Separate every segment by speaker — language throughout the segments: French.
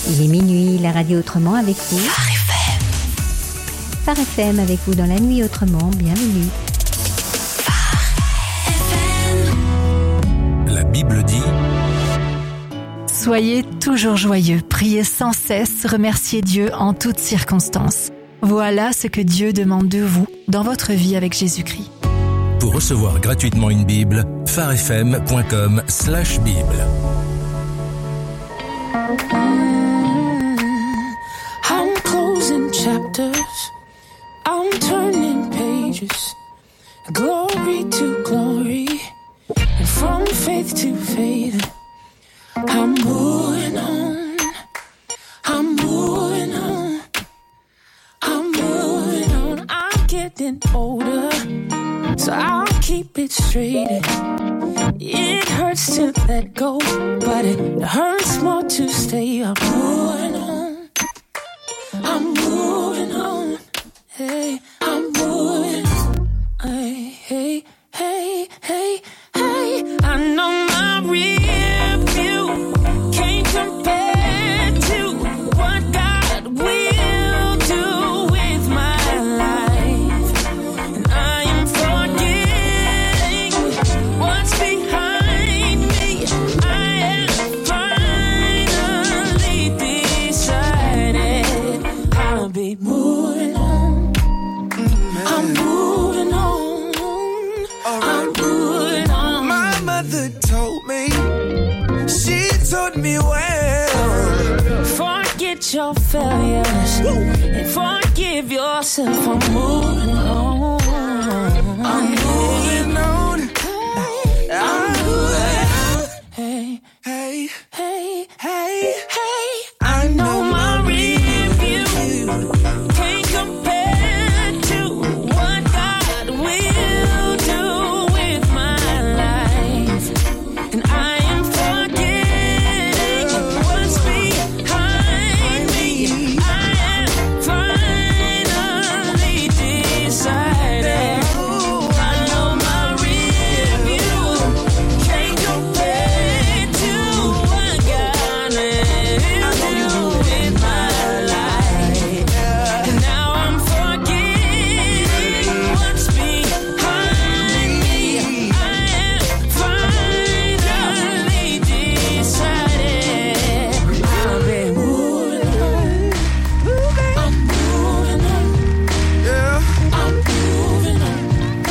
Speaker 1: Il est minuit, la radio autrement avec vous.
Speaker 2: Phare FM.
Speaker 1: Phare FM avec vous dans la nuit autrement, bienvenue.
Speaker 2: Phare FM.
Speaker 3: La Bible dit:
Speaker 4: Soyez toujours joyeux, priez sans cesse, remerciez Dieu en toutes circonstances. Voilà ce que Dieu demande de vous dans votre vie avec Jésus-Christ.
Speaker 3: Pour recevoir gratuitement une Bible, pharefm.com/Bible.
Speaker 5: I'm closing chapters, I'm turning pages, glory to glory, and from faith to faith, I'm moving on, I'm moving on, I'm moving on. I'm getting older, so I'll keep it straight. It hurts to let go, but it hurts more to stay. I'm moving on, I'm moving on, hey, I'm moving on, hey, hey, hey, hey, hey. I know my real view can't compare to what God will do with my life, and I am forgetting what's behind me. I have finally decided I'll be moving on. I'm moving on. I'm moving on.
Speaker 6: My mother told me, she taught me well.
Speaker 5: Forget your failures and forgive yourself. I'm moving on.
Speaker 6: I'm moving on. I'm moving on.
Speaker 5: Hey,
Speaker 6: Hey,
Speaker 5: hey,
Speaker 6: hey,
Speaker 5: hey. I know my review can't compare to what God will do with my life, and I am forgetting what's behind me. I have finally decided. I know my review can't compare to what God will do with my life, and now I'm forgetting what's behind me. I have finally decided I'll be moving on. I'm moving on.
Speaker 6: yeah.
Speaker 5: I'm moving on.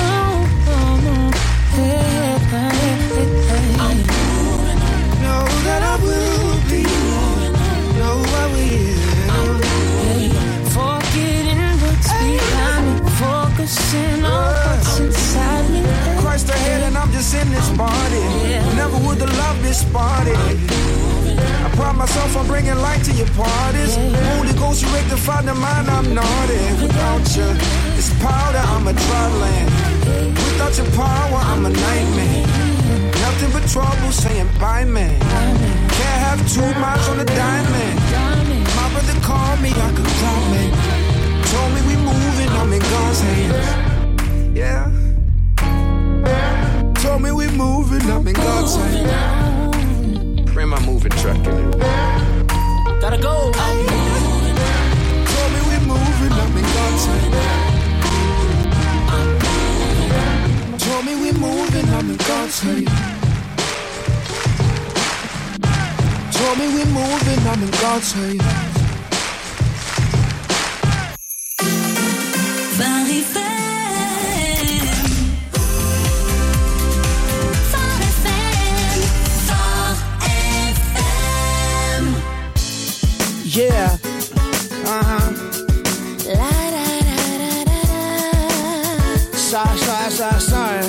Speaker 5: I'm moving on.
Speaker 6: Know that I will be. Know I will.
Speaker 5: Forgetting what's behind me, focusing on what's inside me.
Speaker 6: Christ ahead and I'm just in this party. Never would the love this party. I pride myself on bringing light to your parties. Holy Ghost, you rectify the mind, I'm naughty. Without you, it's powder, I'm a dry land. Without your power, I'm a nightmare. Nothing but trouble saying bye, man. Can't have 2 miles on the diamond. My brother called me, I could call me. Told me we moving, I'm in God's hands. Yeah. Told me we moving, I'm in God's hands. Bring my moving truck in.
Speaker 5: Gotta go.
Speaker 6: Told me we moving, I'm in God's hands. Told me we moving, I'm in God's hands. Told me we moving, I'm in God's hands.
Speaker 2: Phare FM. Phare FM. Phare FM.
Speaker 6: Yeah.
Speaker 5: La da da da da da.
Speaker 6: Sorry.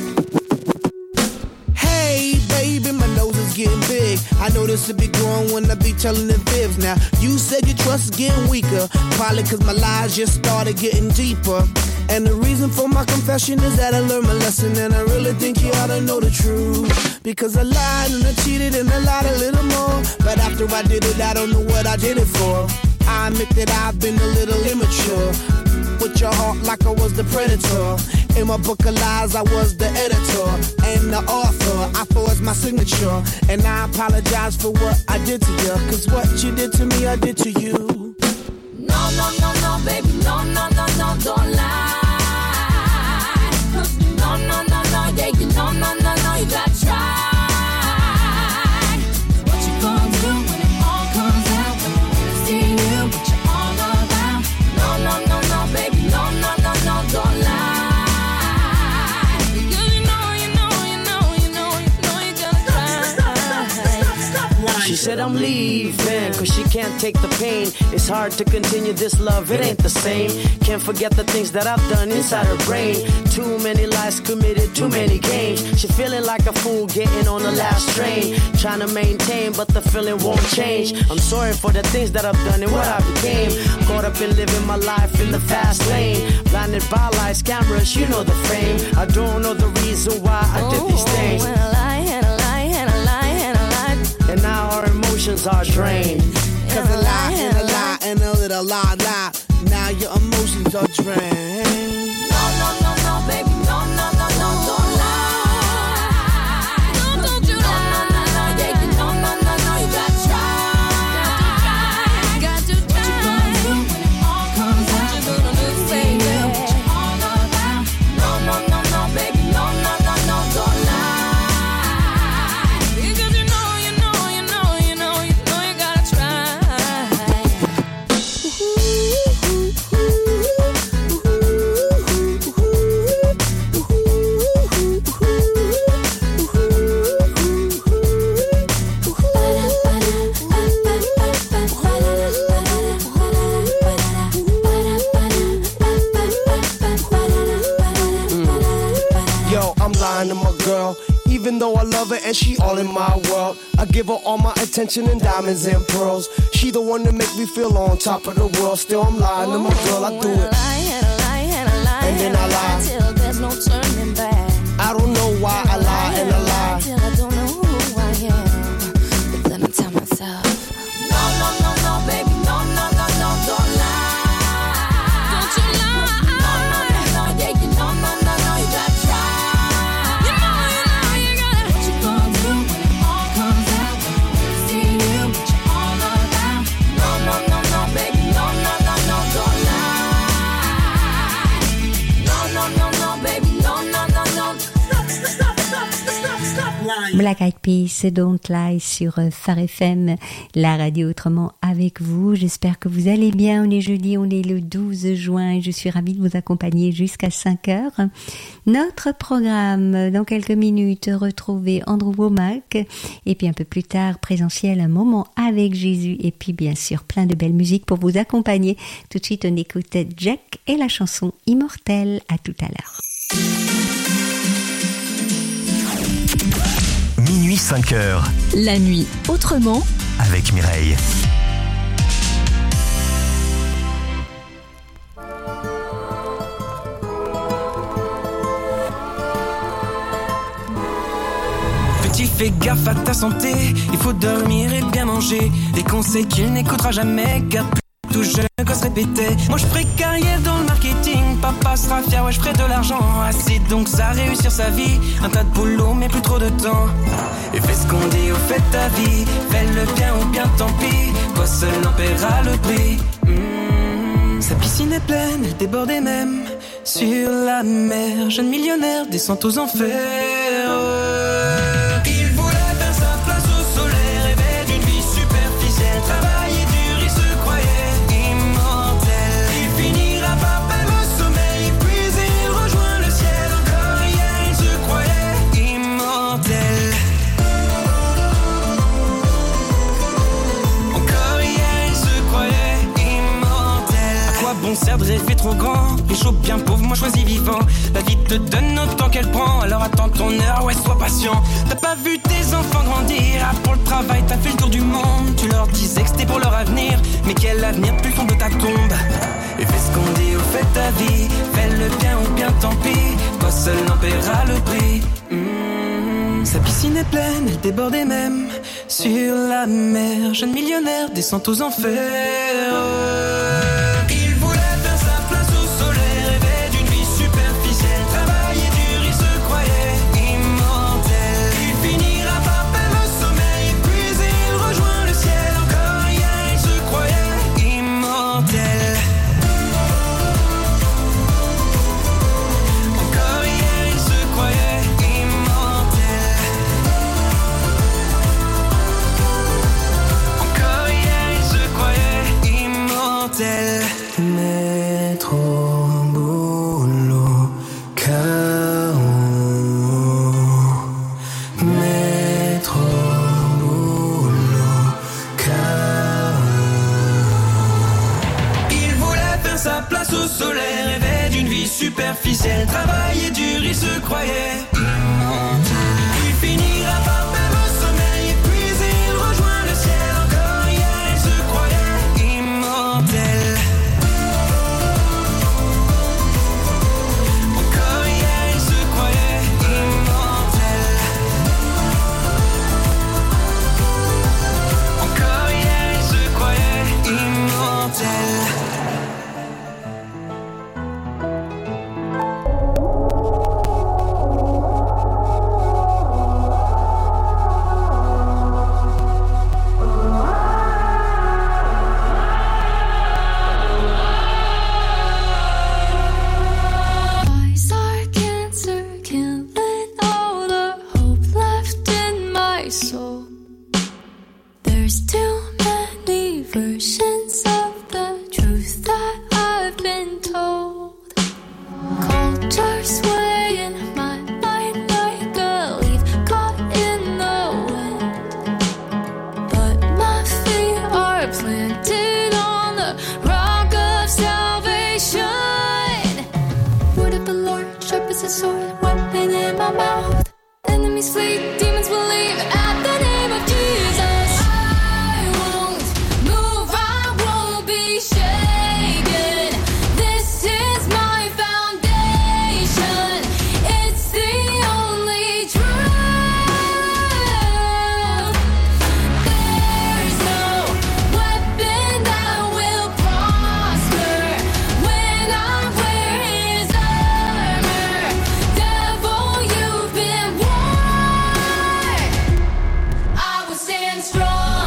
Speaker 6: Hey, baby, my nose is getting big. I know this will be growing when I be telling the fibs. Now, you said your trust is getting weaker. Probably cause my lies just started getting deeper. And the reason for my confession is that I learned my lesson, and I really think you ought to know the truth. Because I lied and I cheated and I lied a little more. But after I did it, I don't know what I did it for. I admit that I've been a little immature. With your heart like I was the predator. In my book of lies, I was the editor and the author. I forged my signature. And I apologize for what I did to you, cause what you did to me, I did to you.
Speaker 5: No, no, no, no, baby, no, no, no, no, don't lie. No, no, no, no, yeah, you no, no, no, no, you gotta try. What you gonna do when it all comes out? When you see you, what you all about? No, no, no, no, baby, no, no, no, no, don't lie. Because you know you gotta try.
Speaker 7: She said I'm leaving, cause she can't take the pain. It's hard to continue this love, it ain't the same. Can't forget the things that I've done inside her brain. Too many lies committed, too many games. She feeling like a fool getting on the last train. Trying to maintain, but the feeling won't change. I'm sorry for the things that I've done and what I became. Caught up in living my life in the fast lane. Blinded by lights, cameras, you know the fame. I don't know the reason why I did these things.
Speaker 5: And a lie, and a lie, and a lie, and a lie.
Speaker 7: And now our emotions are drained.
Speaker 6: Cause a lie and a lie and a little lie. Now your emotions are drained.
Speaker 5: No, no, no, no, baby, no, no, no, no, don't lie. Don't you lie. No, no, no, yeah, you no, no, no, no, you gotta try. Got to try. What you gonna do when it all comes out? What you gonna do, baby? What you all about? No, no, no, no, baby, no, no, no, no, don't lie. Because you know you gotta try.
Speaker 6: Yo, I'm lying to my girl, even though I love her and she all in my world. I give her all my attention and diamonds and pearls. She the one that make me feel on top of the world. Still I'm lying to my girl, I do it. And then I lie
Speaker 5: till there's no turning back.
Speaker 6: I don't know why I lie and I lie.
Speaker 5: Till I don't know who I am. But then I tell myself, no, no, no, no, baby, no, no, no, no, don't lie. Don't you lie. No, no, no, no, yeah, you no, no, no, no, you gotta try. You gotta. What you gonna do when it all comes out? When you see you, what you all about? No, no, no, no, baby, no, no, no, no, don't lie. No, no, no, no, baby, no, no, no, no.
Speaker 1: Black Eyed Peas, Don't Lie sur Phare FM, la radio autrement avec vous. J'espère que vous allez bien. On est jeudi, on est le 12 juin et je suis ravie de vous accompagner jusqu'à 5h. Notre programme, dans quelques minutes, retrouver Andrew Womack et puis un peu plus tard, présentiel, un moment avec Jésus et puis bien sûr plein de belles musiques pour vous accompagner. Tout de suite, on écoute Jack et la chanson Immortel. À tout à l'heure.
Speaker 8: Minuit 5h.
Speaker 4: La nuit autrement
Speaker 8: Avec Mireille.
Speaker 9: Petit, fais gaffe à ta santé. Il faut dormir et bien manger. Des conseils qu'il n'écoutera jamais, car tout jeune gosse répétait. Moi je ferai carrière dans le marketing. Papa sera fier, ouais je ferai de l'argent. Assez donc ça réussir sa vie. Un tas de boulot mais plus trop de temps. Et fais ce qu'on dit ou fais ta vie. Fais le bien ou bien tant pis. Toi seul en paiera le prix. Sa piscine est pleine, elle débordait même. Sur la mer, jeune millionnaire descend aux enfers. Il voulait faire sa place au soleil. Rêvait d'une vie superficielle. Travailler dur, il se croyait immortel. Il finira par perdre le sommeil. Puis il rejoint le ciel. Encore hier, il se croyait immortel. Encore hier, il se croyait immortel. À quoi bon sert de rêver trop grand? Riche ou bien pauvre, moi choisis vivant. La vie te donne autant qu'elle prend. Alors attends ton heure, ouais sois patient. T'as pas vu tes enfants grandir. Ah, pour le travail t'as fait le tour du monde. Tu leur disais que c'était pour leur avenir. Mais quel avenir plus le fond de ta tombe. Et fais ce qu'on dit ou fais ta vie. Fais le bien ou bien tant pis. Toi seul en paiera le prix. Sa piscine est pleine, elle débordait même. Sur la mer, jeune millionnaire descend aux enfers. Il voulait faire sa place au soleil. Rêvait d'une vie superficielle. Travailler dur, il se croyait immortel. Il finira
Speaker 5: my soul. There's too many versions of the truth that I've been told. Culture swaying my mind like a leaf caught in the wind. But my feet are planted on the rock of salvation. Word of the Lord, sharp as a sword, weapon in my mouth. Enemies flee, demons will leave at the name of Jesus. I won't move, I won't be shaken. This is my foundation. It's the only truth. There's no weapon that will prosper when I wear His armor. Devil, you've been warned. I will stand strong.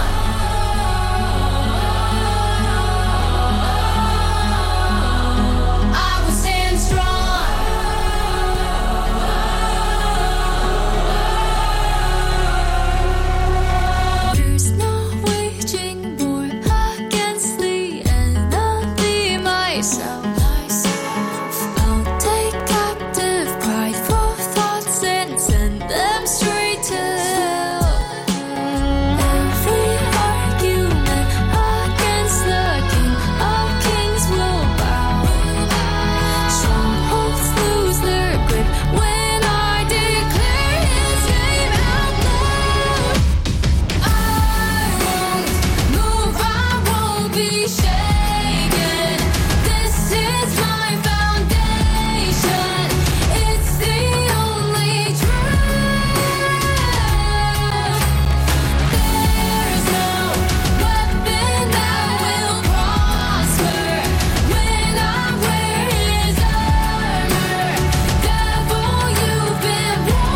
Speaker 5: I will stand strong. There's no waging war against the enemy, myself. I'll take captive prideful thoughts and send them straight to hell. Every argument against the King of Kings will bow. Strongholds lose their grip when I declare His name out loud. I won't move, I won't be shaken. This is my foundation. It's the only truth. There's no weapon that will prosper when I wear His armor. Devil, you've been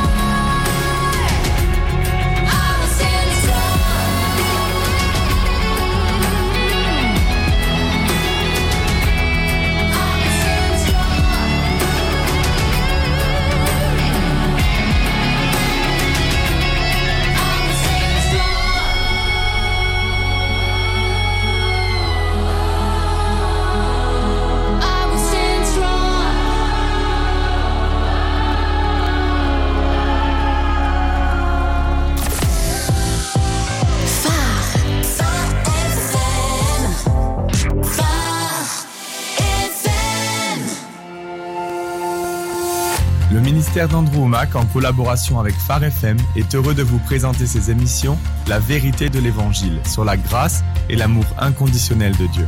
Speaker 5: warned. I will stand strong.
Speaker 10: Le ministère d'Andrew Wommack, en collaboration avec Phare FM, est heureux de vous présenter ses émissions La vérité de l'Évangile sur la grâce et l'amour inconditionnel de Dieu.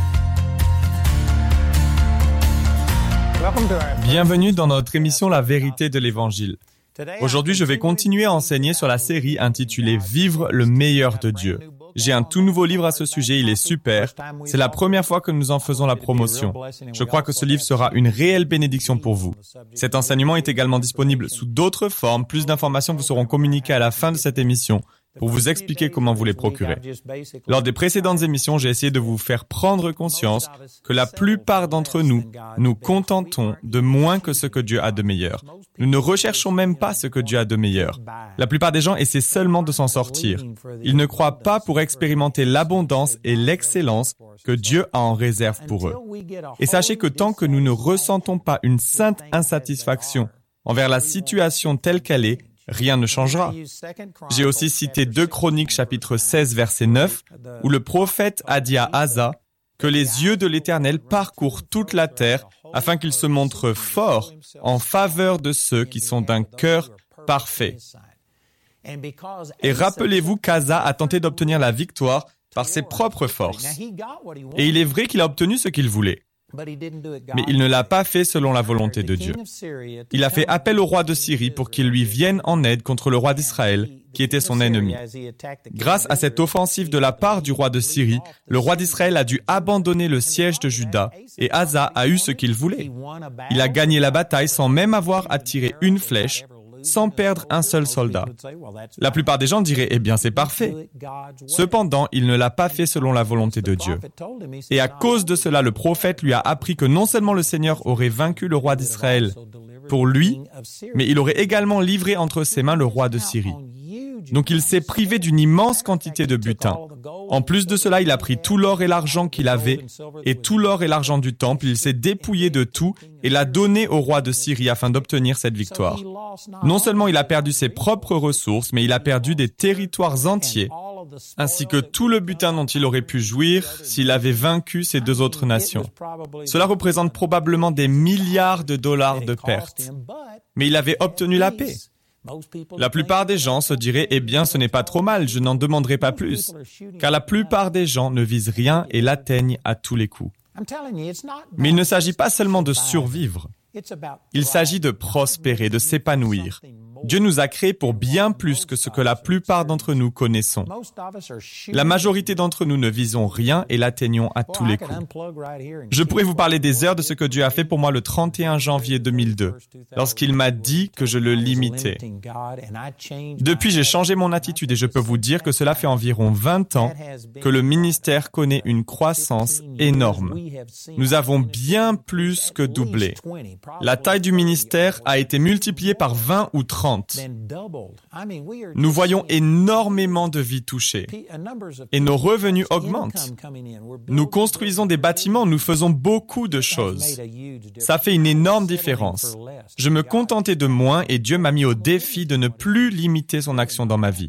Speaker 10: Bienvenue dans notre émission La vérité de l'Évangile. Aujourd'hui, je vais continuer à enseigner sur la série intitulée Vivre le meilleur de Dieu. J'ai un tout nouveau livre à ce sujet, il est super. C'est la première fois que nous en faisons la promotion. Je crois que ce livre sera une réelle bénédiction pour vous. Cet enseignement est également disponible sous d'autres formes. Plus d'informations vous seront communiquées à la fin de cette émission pour vous expliquer comment vous les procurer. Lors des précédentes émissions, j'ai essayé de vous faire prendre conscience que la plupart d'entre nous nous contentons de moins que ce que Dieu a de meilleur. Nous ne recherchons même pas ce que Dieu a de meilleur. La plupart des gens essaient seulement de s'en sortir. Ils ne croient pas pour expérimenter l'abondance et l'excellence que Dieu a en réserve pour eux. Et sachez que tant que nous ne ressentons pas une sainte insatisfaction envers la situation telle qu'elle est, rien ne changera. J'ai aussi cité 2 Chroniques chapitre 16 verset 9 où le prophète a dit à Asa que les yeux de l'Éternel parcourent toute la terre afin qu'il se montre fort en faveur de ceux qui sont d'un cœur parfait. Et rappelez-vous qu'Asa a tenté d'obtenir la victoire par ses propres forces. Et il est vrai qu'il a obtenu ce qu'il voulait. Mais il ne l'a pas fait selon la volonté de Dieu. Il a fait appel au roi de Syrie pour qu'il lui vienne en aide contre le roi d'Israël, qui était son ennemi. Grâce à cette offensive de la part du roi de Syrie, le roi d'Israël a dû abandonner le siège de Juda et Asa a eu ce qu'il voulait. Il a gagné la bataille sans même avoir à tirer une flèche, sans perdre un seul soldat. La plupart des gens diraient « Eh bien, c'est parfait ». Cependant, il ne l'a pas fait selon la volonté de Dieu. Et à cause de cela, le prophète lui a appris que non seulement le Seigneur aurait vaincu le roi d'Israël pour lui, mais il aurait également livré entre ses mains le roi de Syrie. Donc il s'est privé d'une immense quantité de butin. En plus de cela, il a pris tout l'or et l'argent qu'il avait, et tout l'or et l'argent du temple, il s'est dépouillé de tout et l'a donné au roi de Syrie afin d'obtenir cette victoire. Non seulement il a perdu ses propres ressources, mais il a perdu des territoires entiers, ainsi que tout le butin dont il aurait pu jouir s'il avait vaincu ces deux autres nations. Cela représente probablement des milliards de dollars de pertes. Mais il avait obtenu la paix. La plupart des gens se diraient « Eh bien, ce n'est pas trop mal, je n'en demanderai pas plus », car la plupart des gens ne visent rien et l'atteignent à tous les coups. Mais il ne s'agit pas seulement de survivre. Il s'agit de prospérer, de s'épanouir. Dieu nous a créés pour bien plus que ce que la plupart d'entre nous connaissons. La majorité d'entre nous ne visons rien et l'atteignons à tous les coups. Je pourrais vous parler des heures de ce que Dieu a fait pour moi le 31 janvier 2002, lorsqu'il m'a dit que je le limitais. Depuis, j'ai changé mon attitude et je peux vous dire que cela fait environ 20 ans que le ministère connaît une croissance énorme. Nous avons bien plus que doublé. La taille du ministère a été multipliée par 20 ou 30. Nous voyons énormément de vies touchées et nos revenus augmentent. Nous construisons des bâtiments, nous faisons beaucoup de choses. Ça fait une énorme différence. Je me contentais de moins et Dieu m'a mis au défi de ne plus limiter son action dans ma vie.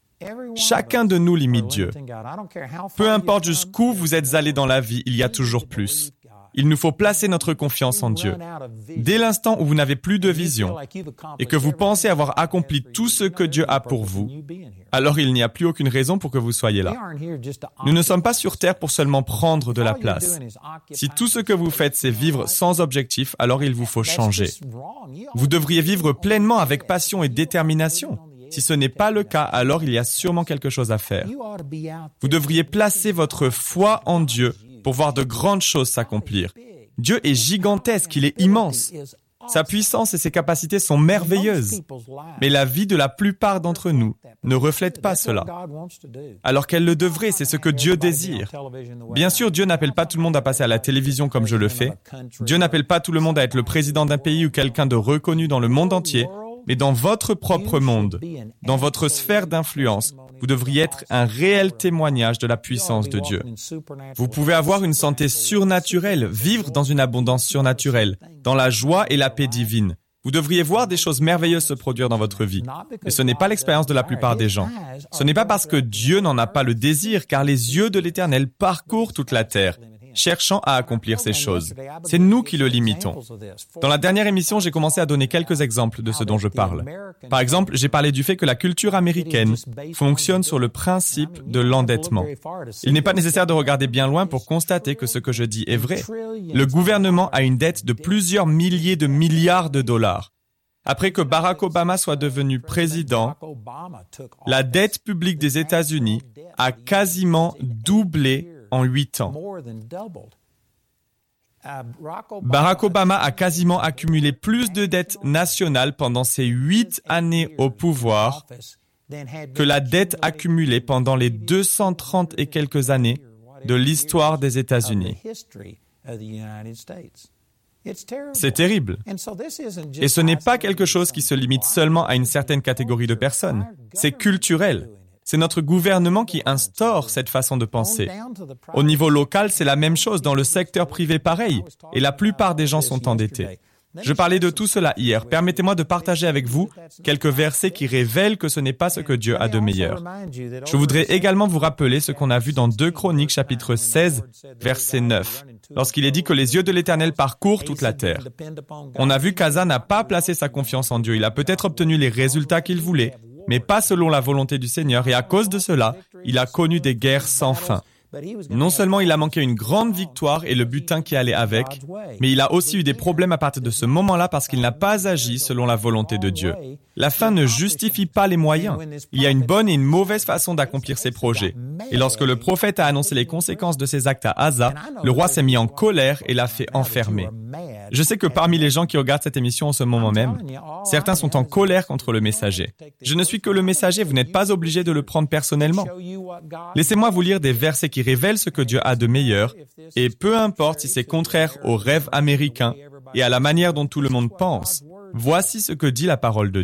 Speaker 10: Chacun de nous limite Dieu. Peu importe jusqu'où vous êtes allé dans la vie, il y a toujours plus. Il nous faut placer notre confiance en Dieu. Dès l'instant où vous n'avez plus de vision et que vous pensez avoir accompli tout ce que Dieu a pour vous, alors il n'y a plus aucune raison pour que vous soyez là. Nous ne sommes pas sur terre pour seulement prendre de la place. Si tout ce que vous faites, c'est vivre sans objectif, alors il vous faut changer. Vous devriez vivre pleinement avec passion et détermination. Si ce n'est pas le cas, alors il y a sûrement quelque chose à faire. Vous devriez placer votre foi en Dieu pour voir de grandes choses s'accomplir. Dieu est gigantesque, il est immense. Sa puissance et ses capacités sont merveilleuses. Mais la vie de la plupart d'entre nous ne reflète pas cela. Alors qu'elle le devrait, c'est ce que Dieu désire. Bien sûr, Dieu n'appelle pas tout le monde à passer à la télévision comme je le fais. Dieu n'appelle pas tout le monde à être le président d'un pays ou quelqu'un de reconnu dans le monde entier. Mais dans votre propre monde, dans votre sphère d'influence, vous devriez être un réel témoignage de la puissance de Dieu. Vous pouvez avoir une santé surnaturelle, vivre dans une abondance surnaturelle, dans la joie et la paix divine. Vous devriez voir des choses merveilleuses se produire dans votre vie. Et ce n'est pas l'expérience de la plupart des gens. Ce n'est pas parce que Dieu n'en a pas le désir, car les yeux de l'Éternel parcourent toute la terre, cherchant à accomplir ces choses. C'est nous qui le limitons. Dans la dernière émission, j'ai commencé à donner quelques exemples de ce dont je parle. Par exemple, j'ai parlé du fait que la culture américaine fonctionne sur le principe de l'endettement. Il n'est pas nécessaire de regarder bien loin pour constater que ce que je dis est vrai. Le gouvernement a une dette de plusieurs milliers de milliards de dollars. Après que Barack Obama soit devenu président, la dette publique des États-Unis a quasiment doublé en 8 ans. Barack Obama a quasiment accumulé plus de dettes nationales pendant ses 8 années au pouvoir que la dette accumulée pendant les 230 et quelques années de l'histoire des États-Unis. C'est terrible. Et ce n'est pas quelque chose qui se limite seulement à une certaine catégorie de personnes. C'est culturel. C'est notre gouvernement qui instaure cette façon de penser. Au niveau local, c'est la même chose. Dans le secteur privé, pareil. Et la plupart des gens sont endettés. Je parlais de tout cela hier. Permettez-moi de partager avec vous quelques versets qui révèlent que ce n'est pas ce que Dieu a de meilleur. Je voudrais également vous rappeler ce qu'on a vu dans 2 Chroniques, chapitre 16, verset 9, lorsqu'il est dit que les yeux de l'Éternel parcourent toute la terre. On a vu qu'Asa n'a pas placé sa confiance en Dieu. Il a peut-être obtenu les résultats qu'il voulait, mais pas selon la volonté du Seigneur, et à cause de cela, il a connu des guerres sans fin. Non seulement il a manqué une grande victoire et le butin qui allait avec, mais il a aussi eu des problèmes à partir de ce moment-là parce qu'il n'a pas agi selon la volonté de Dieu. La fin ne justifie pas les moyens. Il y a une bonne et une mauvaise façon d'accomplir ses projets. Et lorsque le prophète a annoncé les conséquences de ses actes à Asa, le roi s'est mis en colère et l'a fait enfermer. Je sais que parmi les gens qui regardent cette émission en ce moment même, certains sont en colère contre le messager. Je ne suis que le messager, vous n'êtes pas obligé de le prendre personnellement. Laissez-moi vous lire des versets qui révèlent ce que Dieu a de meilleur, et peu importe si c'est contraire aux rêves américains et à la manière dont tout le monde pense, voici ce que dit la parole de Dieu.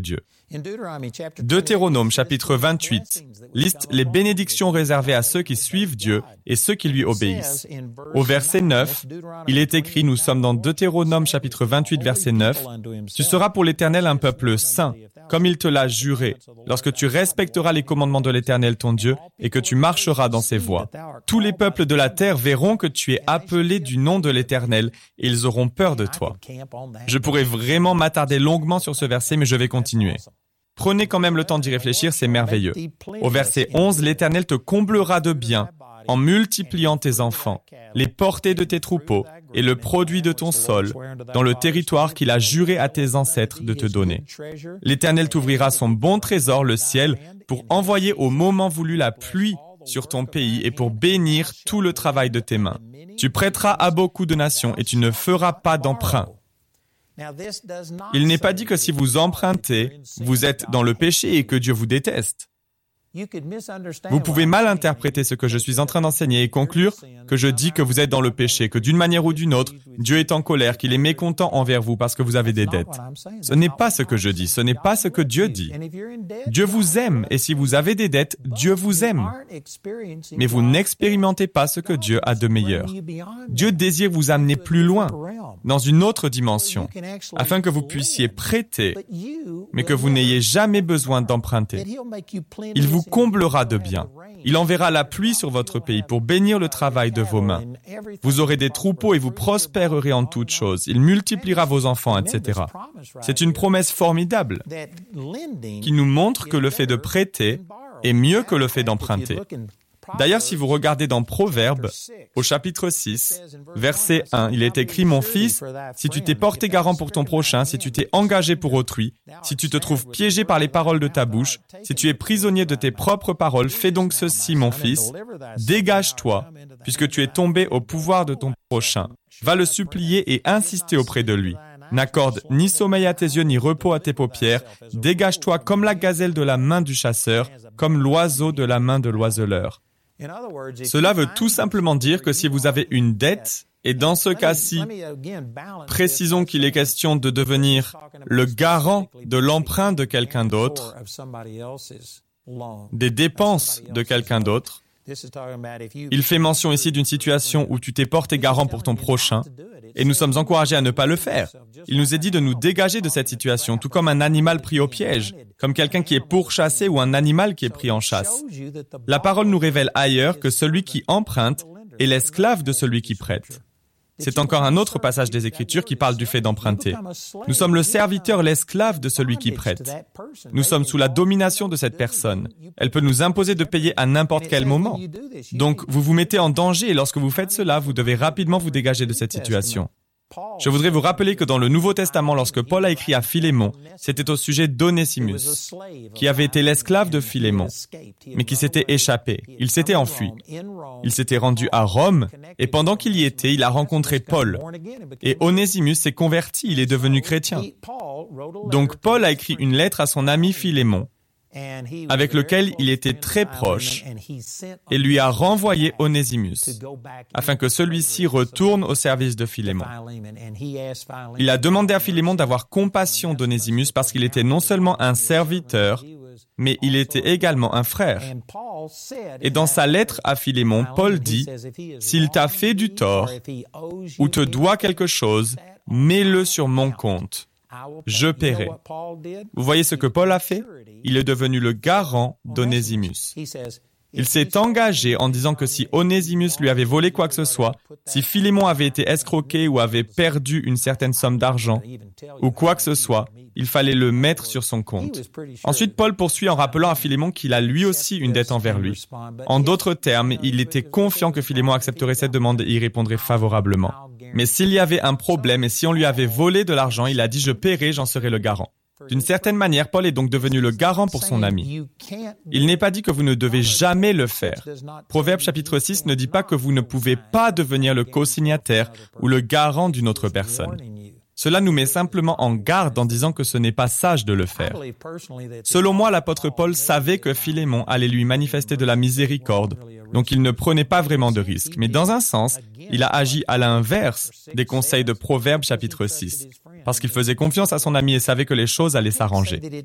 Speaker 10: Deutéronome chapitre 28 liste les bénédictions réservées à ceux qui suivent Dieu et ceux qui lui obéissent. Au verset 9, il est écrit, nous sommes dans Deutéronome chapitre 28 verset 9, « Tu seras pour l'Éternel un peuple saint, comme il te l'a juré, lorsque tu respecteras les commandements de l'Éternel ton Dieu et que tu marcheras dans ses voies. Tous les peuples de la terre verront que tu es appelé du nom de l'Éternel et ils auront peur de toi. » Je pourrais vraiment m'attarder longuement sur ce verset, mais je vais continuer. Prenez quand même le temps d'y réfléchir, c'est merveilleux. Au verset 11, l'Éternel te comblera de biens en multipliant tes enfants, les portées de tes troupeaux et le produit de ton sol dans le territoire qu'il a juré à tes ancêtres de te donner. L'Éternel t'ouvrira son bon trésor, le ciel, pour envoyer au moment voulu la pluie sur ton pays et pour bénir tout le travail de tes mains. Tu prêteras à beaucoup de nations et tu ne feras pas d'emprunt. Il n'est pas dit que si vous empruntez, vous êtes dans le péché et que Dieu vous déteste. Vous pouvez mal interpréter ce que je suis en train d'enseigner et conclure que je dis que vous êtes dans le péché, que d'une manière ou d'une autre, Dieu est en colère, qu'il est mécontent envers vous parce que vous avez des dettes. Ce n'est pas ce que je dis, ce n'est pas ce que Dieu dit. Dieu vous aime et si vous avez des dettes, Dieu vous aime. Mais vous n'expérimentez pas ce que Dieu a de meilleur. Dieu désire vous amener plus loin, dans une autre dimension, afin que vous puissiez prêter, mais que vous n'ayez jamais besoin d'emprunter. Il vous comblera de biens. Il enverra la pluie sur votre pays pour bénir le travail de vos mains. Vous aurez des troupeaux et vous prospérerez en toutes choses. Il multipliera vos enfants, etc. C'est une promesse formidable qui nous montre que le fait de prêter est mieux que le fait d'emprunter. D'ailleurs, si vous regardez dans Proverbes, au chapitre 6, verset 1, il est écrit « Mon fils, si tu t'es porté garant pour ton prochain, si tu t'es engagé pour autrui, si tu te trouves piégé par les paroles de ta bouche, si tu es prisonnier de tes propres paroles, fais donc ceci, mon fils, dégage-toi, puisque tu es tombé au pouvoir de ton prochain. Va le supplier et insister auprès de lui. N'accorde ni sommeil à tes yeux, ni repos à tes paupières. Dégage-toi comme la gazelle de la main du chasseur, comme l'oiseau de la main de l'oiseleur. » Cela veut tout simplement dire que si vous avez une dette, et dans ce cas-ci, précisons qu'il est question de devenir le garant de l'emprunt de quelqu'un d'autre, des dépenses de quelqu'un d'autre. Il fait mention ici d'une situation où tu t'es porté garant pour ton prochain, et nous sommes encouragés à ne pas le faire. Il nous est dit de nous dégager de cette situation, tout comme un animal pris au piège, comme quelqu'un qui est pourchassé ou un animal qui est pris en chasse. La parole nous révèle ailleurs que celui qui emprunte est l'esclave de celui qui prête. C'est encore un autre passage des Écritures qui parle du fait d'emprunter. Nous sommes le serviteur, l'esclave de celui qui prête. Nous sommes sous la domination de cette personne. Elle peut nous imposer de payer à n'importe quel moment. Donc, vous vous mettez en danger et lorsque vous faites cela, vous devez rapidement vous dégager de cette situation. Je voudrais vous rappeler que dans le Nouveau Testament, lorsque Paul a écrit à Philémon, c'était au sujet d'Onésimus, qui avait été l'esclave de Philémon, mais qui s'était échappé. Il s'était enfui. Il s'était rendu à Rome, et pendant qu'il y était, il a rencontré Paul. Et Onésimus s'est converti, il est devenu chrétien. Donc Paul a écrit une lettre à son ami Philémon, avec lequel il était très proche, et lui a renvoyé Onésimus, afin que celui-ci retourne au service de Philémon. Il a demandé à Philémon d'avoir compassion d'Onésimus parce qu'il était non seulement un serviteur, mais il était également un frère. Et dans sa lettre à Philémon, Paul dit, « S'il t'a fait du tort ou te doit quelque chose, mets-le sur mon compte. Je paierai. » Vous voyez ce que Paul a fait? Il est devenu le garant d'Onésimus. Il s'est engagé en disant que si Onésimus lui avait volé quoi que ce soit, si Philémon avait été escroqué ou avait perdu une certaine somme d'argent, ou quoi que ce soit, il fallait le mettre sur son compte. Ensuite, Paul poursuit en rappelant à Philémon qu'il a lui aussi une dette envers lui. En d'autres termes, il était confiant que Philémon accepterait cette demande et y répondrait favorablement. Mais s'il y avait un problème et si on lui avait volé de l'argent, il a dit « Je paierai, j'en serai le garant ». D'une certaine manière, Paul est donc devenu le garant pour son ami. Il n'est pas dit que vous ne devez jamais le faire. Proverbe chapitre 6 ne dit pas que vous ne pouvez pas devenir le co-signataire ou le garant d'une autre personne. Cela nous met simplement en garde en disant que ce n'est pas sage de le faire. Selon moi, l'apôtre Paul savait que Philémon allait lui manifester de la miséricorde, donc il ne prenait pas vraiment de risques. Mais dans un sens, il a agi à l'inverse des conseils de Proverbes chapitre 6, parce qu'il faisait confiance à son ami et savait que les choses allaient s'arranger.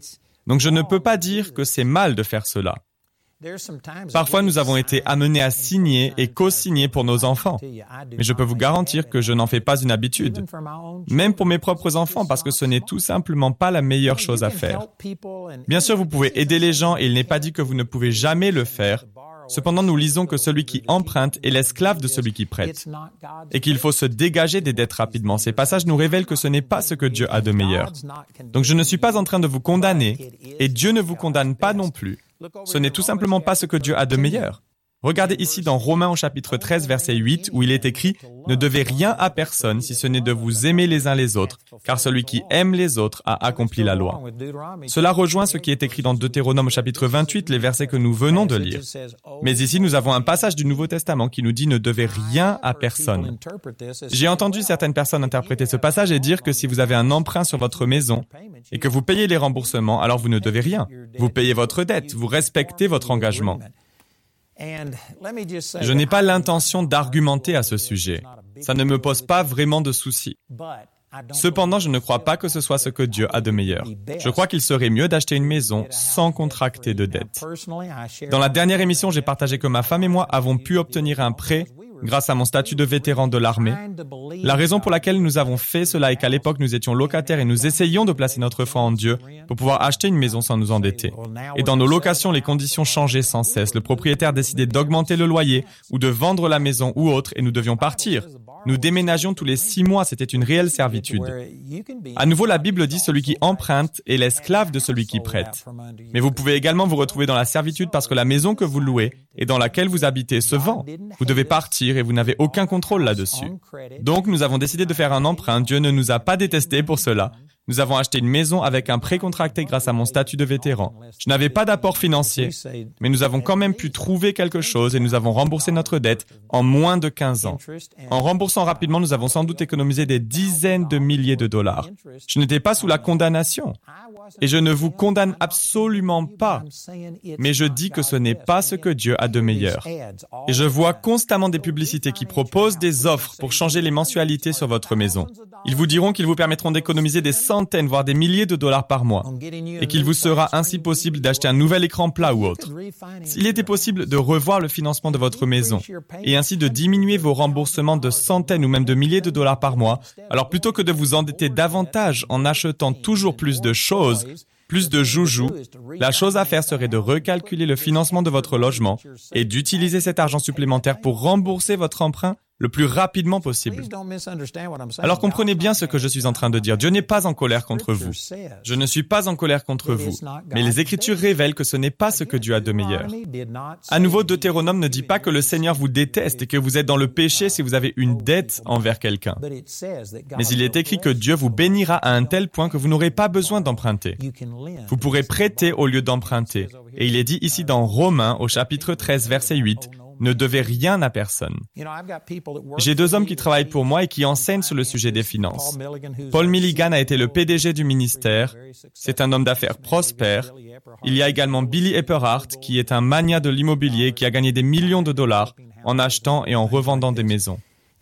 Speaker 10: Donc je ne peux pas dire que c'est mal de faire cela. Parfois, nous avons été amenés à signer et co-signer pour nos enfants. Mais je peux vous garantir que je n'en fais pas une habitude. Même pour mes propres enfants, parce que ce n'est tout simplement pas la meilleure chose à faire. Bien sûr, vous pouvez aider les gens et il n'est pas dit que vous ne pouvez jamais le faire. Cependant, nous lisons que celui qui emprunte est l'esclave de celui qui prête et qu'il faut se dégager des dettes rapidement. Ces passages nous révèlent que ce n'est pas ce que Dieu a de meilleur. Donc, je ne suis pas en train de vous condamner et Dieu ne vous condamne pas non plus. Ce n'est tout simplement pas ce que Dieu a de meilleur. Regardez ici dans Romains au chapitre 13, verset 8, où il est écrit « Ne devez rien à personne si ce n'est de vous aimer les uns les autres, car celui qui aime les autres a accompli la loi. » Cela rejoint ce qui est écrit dans Deutéronome au chapitre 28, les versets que nous venons de lire. Mais ici, nous avons un passage du Nouveau Testament qui nous dit « Ne devez rien à personne ». J'ai entendu certaines personnes interpréter ce passage et dire que si vous avez un emprunt sur votre maison et que vous payez les remboursements, alors vous ne devez rien. Vous payez votre dette, vous respectez votre engagement. Je n'ai pas l'intention d'argumenter à ce sujet. Ça ne me pose pas vraiment de soucis. Cependant, je ne crois pas que ce soit ce que Dieu a de meilleur. Je crois qu'il serait mieux d'acheter une maison sans contracter de dette. Dans la dernière émission, j'ai partagé que ma femme et moi avons pu obtenir un prêt grâce à mon statut de vétéran de l'armée. La raison pour laquelle nous avons fait cela est qu'à l'époque, nous étions locataires et nous essayions de placer notre foi en Dieu pour pouvoir acheter une maison sans nous endetter. Et dans nos locations, les conditions changeaient sans cesse. Le propriétaire décidait d'augmenter le loyer ou de vendre la maison ou autre et nous devions partir. Nous déménagions tous les 6 mois, c'était une réelle servitude. À nouveau, la Bible dit « Celui qui emprunte est l'esclave de celui qui prête ». Mais vous pouvez également vous retrouver dans la servitude parce que la maison que vous louez et dans laquelle vous habitez se vend. Vous devez partir et vous n'avez aucun contrôle là-dessus. Donc, nous avons décidé de faire un emprunt. Dieu ne nous a pas détestés pour cela. Nous avons acheté une maison avec un prêt contracté grâce à mon statut de vétéran. Je n'avais pas d'apport financier, mais nous avons quand même pu trouver quelque chose et nous avons remboursé notre dette en moins de 15 ans. En remboursant rapidement, nous avons sans doute économisé des dizaines de milliers de dollars. Je n'étais pas sous la condamnation. Et je ne vous condamne absolument pas, mais je dis que ce n'est pas ce que Dieu a de meilleur. Et je vois constamment des publicités qui proposent des offres pour changer les mensualités sur votre maison. Ils vous diront qu'ils vous permettront d'économiser des centaines, voire des milliers de dollars par mois, et qu'il vous sera ainsi possible d'acheter un nouvel écran plat ou autre. S'il était possible de revoir le financement de votre maison, et ainsi de diminuer vos remboursements de centaines ou même de milliers de dollars par mois, alors plutôt que de vous endetter davantage en achetant toujours plus de choses, plus de joujoux, la chose à faire serait de recalculer le financement de votre logement et d'utiliser cet argent supplémentaire pour rembourser votre emprunt le plus rapidement possible. Alors comprenez bien ce que je suis en train de dire. Dieu n'est pas en colère contre vous. Je ne suis pas en colère contre vous. Mais les Écritures révèlent que ce n'est pas ce que Dieu a de meilleur. À nouveau, Deutéronome ne dit pas que le Seigneur vous déteste et que vous êtes dans le péché si vous avez une dette envers quelqu'un. Mais il est écrit que Dieu vous bénira à un tel point que vous n'aurez pas besoin d'emprunter. Vous pourrez prêter au lieu d'emprunter. Et il est dit ici dans Romains au chapitre 13, verset 8, ne devez rien à personne. J'ai 2 hommes qui travaillent pour moi et qui enseignent sur le sujet des finances. Paul Milligan a été le PDG du ministère. C'est un homme d'affaires prospère. Il y a également Billy Epperhart, qui est un magnat de l'immobilier qui a gagné des millions de dollars en achetant et en revendant des maisons.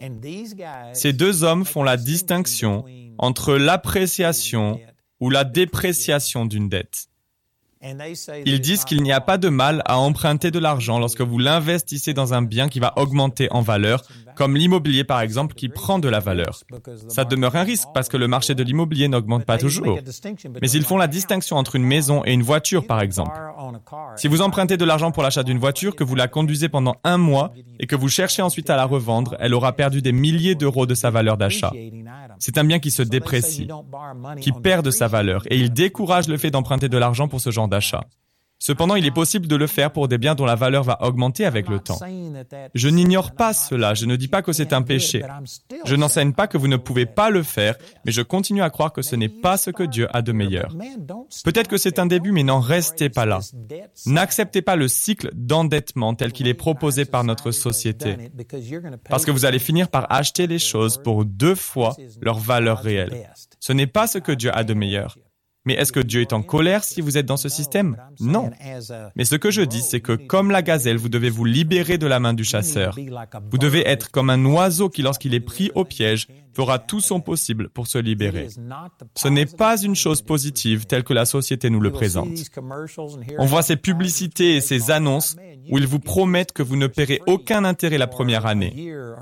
Speaker 10: Ces 2 hommes font la distinction entre l'appréciation ou la dépréciation d'une dette. Ils disent qu'il n'y a pas de mal à emprunter de l'argent lorsque vous l'investissez dans un bien qui va augmenter en valeur, comme l'immobilier par exemple qui prend de la valeur. Ça demeure un risque parce que le marché de l'immobilier n'augmente pas toujours. Mais ils font la distinction entre une maison et une voiture par exemple. Si vous empruntez de l'argent pour l'achat d'une voiture, que vous la conduisez pendant 1 mois et que vous cherchez ensuite à la revendre, elle aura perdu des milliers d'euros de sa valeur d'achat. C'est un bien qui se déprécie, qui perd de sa valeur et il décourage le fait d'emprunter de l'argent pour ce genre d'achat. Cependant, il est possible de le faire pour des biens dont la valeur va augmenter avec le temps. Je n'ignore pas cela, je ne dis pas que c'est un péché. Je n'enseigne pas que vous ne pouvez pas le faire, mais je continue à croire que ce n'est pas ce que Dieu a de meilleur. Peut-être que c'est un début, mais n'en restez pas là. N'acceptez pas le cycle d'endettement tel qu'il est proposé par notre société, parce que vous allez finir par acheter les choses pour 2 fois leur valeur réelle. Ce n'est pas ce que Dieu a de meilleur. Mais est-ce que Dieu est en colère si vous êtes dans ce système? Non. Mais ce que je dis, c'est que comme la gazelle, vous devez vous libérer de la main du chasseur. Vous devez être comme un oiseau qui, lorsqu'il est pris au piège, fera tout son possible pour se libérer. Ce n'est pas une chose positive telle que la société nous le présente. On voit ces publicités et ces annonces où ils vous promettent que vous ne paierez aucun intérêt la première année.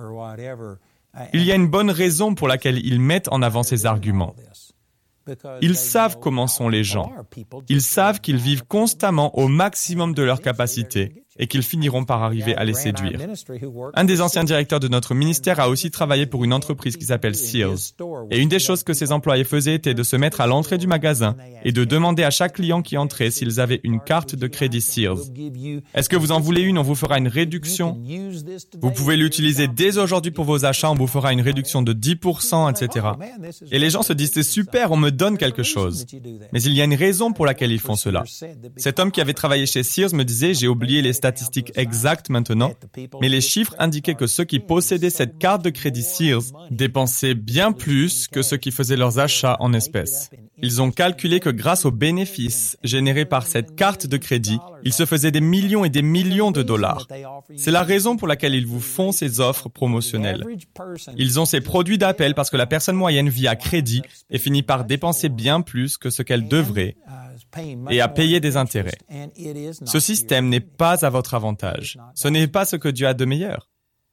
Speaker 10: Il y a une bonne raison pour laquelle ils mettent en avant ces arguments. Ils savent comment sont les gens. Ils savent qu'ils vivent constamment au maximum de leur capacité et qu'ils finiront par arriver à les séduire. Un des anciens directeurs de notre ministère a aussi travaillé pour une entreprise qui s'appelle Sears. Et une des choses que ses employés faisaient était de se mettre à l'entrée du magasin et de demander à chaque client qui entrait s'ils avaient une carte de crédit Sears. Est-ce que vous en voulez une? On vous fera une réduction. Vous pouvez l'utiliser dès aujourd'hui pour vos achats, on vous fera une réduction de 10%, etc. Et les gens se disent, c'est super, on me donne quelque chose. Mais il y a une raison pour laquelle ils font cela. Cet homme qui avait travaillé chez Sears me disait, j'ai oublié les statistiques exactes maintenant, mais les chiffres indiquaient que ceux qui possédaient cette carte de crédit Sears dépensaient bien plus que ceux qui faisaient leurs achats en espèces. Ils ont calculé que grâce aux bénéfices générés par cette carte de crédit, ils se faisaient des millions et des millions de dollars. C'est la raison pour laquelle ils vous font ces offres promotionnelles. Ils ont ces produits d'appel parce que la personne moyenne vit à crédit et finit par dépenser bien plus que ce qu'elle devrait et à payer des intérêts. Ce système n'est pas à votre avantage. Ce n'est pas ce que Dieu a de meilleur.